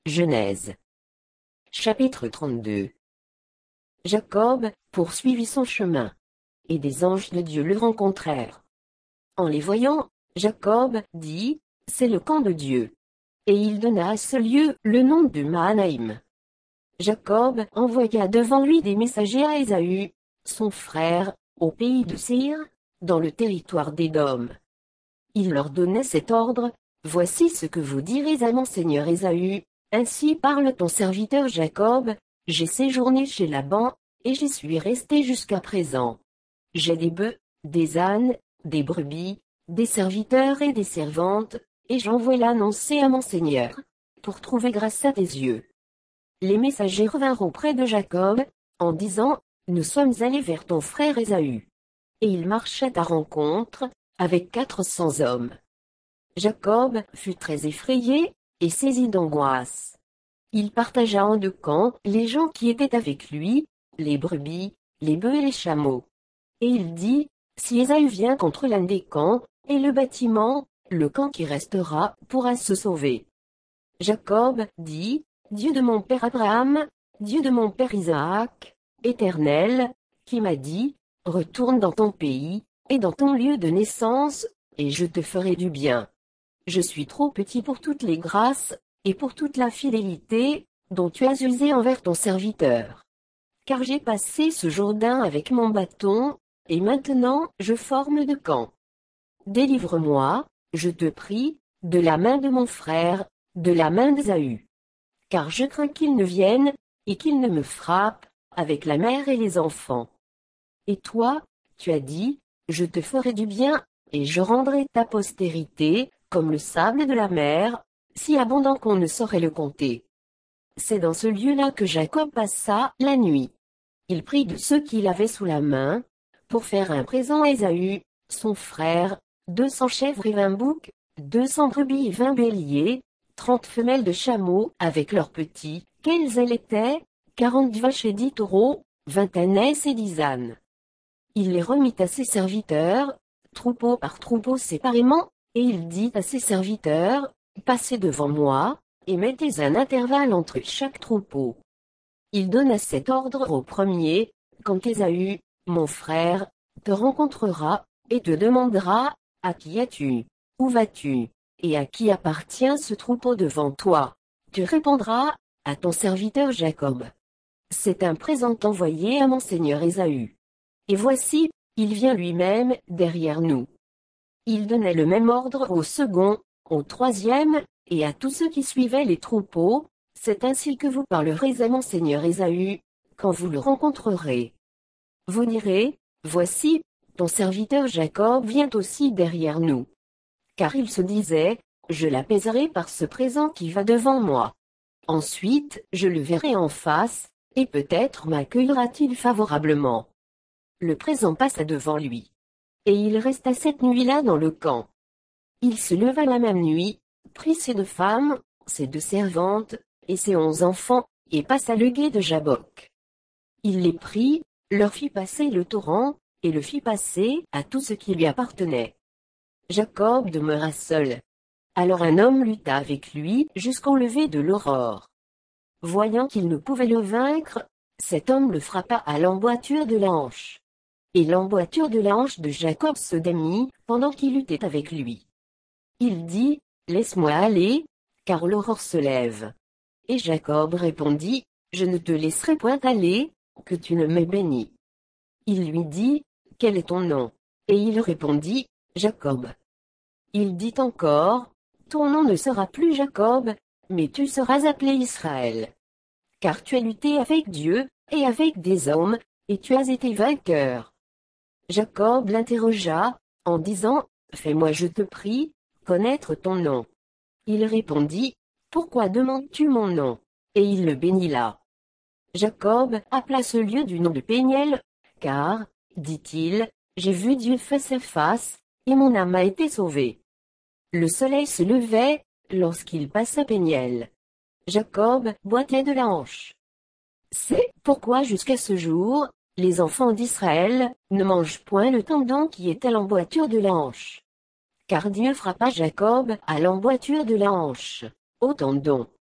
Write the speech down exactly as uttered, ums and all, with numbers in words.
Genèse. Chapitre trente-deux. Jacob poursuivit son chemin. Et des anges de Dieu le rencontrèrent. En les voyant, Jacob dit, c'est le camp de Dieu. Et il donna à ce lieu le nom de Mahanaïm. Jacob envoya devant lui des messagers à Ésaü, son frère, au pays de Séir, dans le territoire d'Édom. Il leur donnait cet ordre, voici ce que vous direz à mon seigneur Ésaü, ainsi parle ton serviteur Jacob, j'ai séjourné chez Laban, et j'y suis resté jusqu'à présent. J'ai des bœufs, des ânes, des brebis, des serviteurs et des servantes, et j'envoie l'annoncer à mon seigneur, pour trouver grâce à tes yeux. Les messagers revinrent auprès de Jacob, en disant, nous sommes allés vers ton frère Ésaü. Et il marchait à rencontre, avec quatre cents hommes. Jacob fut très effrayé, et saisi d'angoisse. Il partagea en deux camps les gens qui étaient avec lui, les brebis, les bœufs et les chameaux. Et il dit, si Ésaü vient contre l'un des camps, et le bâtiment, le camp qui restera, pourra se sauver. Jacob dit, Dieu de mon père Abraham, Dieu de mon père Isaac, Éternel, qui m'a dit, retourne dans ton pays, et dans ton lieu de naissance, et je te ferai du bien. Je suis trop petit pour toutes les grâces, et pour toute la fidélité, dont tu as usé envers ton serviteur. Car j'ai passé ce Jourdain avec mon bâton, et maintenant je forme de camp. Délivre-moi, je te prie, de la main de mon frère, de la main d'Ésaü. Car je crains qu'il ne vienne, et qu'il ne me frappe, avec la mère et les enfants. Et toi, tu as dit, je te ferai du bien, et je rendrai ta postérité, comme le sable de la mer, si abondant qu'on ne saurait le compter. C'est dans ce lieu-là que Jacob passa la nuit. Il prit de ceux qu'il avait sous la main, pour faire un présent à Ésaü, son frère, deux cents chèvres et vingt boucs, deux cents brebis et vingt béliers, trente femelles de chameaux avec leurs petits, quels elles étaient, quarante vaches et dix taureaux, vingt ânesses et dix ânes. Il les remit à ses serviteurs, troupeau par troupeau séparément, et il dit à ses serviteurs, passez devant moi, et mettez un intervalle entre chaque troupeau. Il donna cet ordre au premier, quand Ésaü, mon frère, te rencontrera, et te demandera, à qui es-tu, où vas-tu, et à qui appartient ce troupeau devant toi, tu répondras, à ton serviteur Jacob. C'est un présent envoyé à mon seigneur Ésaü. Et voici, il vient lui-même derrière nous. Il donnait le même ordre au second, au troisième, et à tous ceux qui suivaient les troupeaux, c'est ainsi que vous parlerez à mon seigneur Ésaü, quand vous le rencontrerez. Vous direz, voici, ton serviteur Jacob vient aussi derrière nous. Car il se disait, je l'apaiserai par ce présent qui va devant moi. Ensuite, je le verrai en face, et peut-être m'accueillera-t-il favorablement. Le présent passa devant lui. Et il resta cette nuit-là dans le camp. Il se leva la même nuit, prit ses deux femmes, ses deux servantes, et ses onze enfants, et passa le gué de Jabbok. Il les prit, leur fit passer le torrent, et le fit passer à tout ce qui lui appartenait. Jacob demeura seul. Alors un homme lutta avec lui jusqu'au lever de l'aurore. Voyant qu'il ne pouvait le vaincre, cet homme le frappa à l'emboîture de la hanche. Et l'emboîture de la hanche de Jacob se démit, pendant qu'il luttait avec lui. Il dit, laisse-moi aller, car l'aurore se lève. Et Jacob répondit, je ne te laisserai point aller, que tu ne m'aies béni. Il lui dit, quel est ton nom? Et il répondit, Jacob. Il dit encore, ton nom ne sera plus Jacob, mais tu seras appelé Israël. Car tu as lutté avec Dieu, et avec des hommes, et tu as été vainqueur. Jacob l'interrogea, en disant, fais-moi je te prie, connaître ton nom. Il répondit, pourquoi demandes-tu mon nom? Et il le bénit là. Jacob appela ce lieu du nom de Péniel, car, dit-il, j'ai vu Dieu face à face, et mon âme a été sauvée. Le soleil se levait, lorsqu'il passa Péniel. Jacob boitait de la hanche. C'est pourquoi jusqu'à ce jour, les enfants d'Israël ne mangent point le tendon qui est à l'emboîture de la hanche. Car Dieu frappa Jacob à l'emboîture de la hanche, au tendon.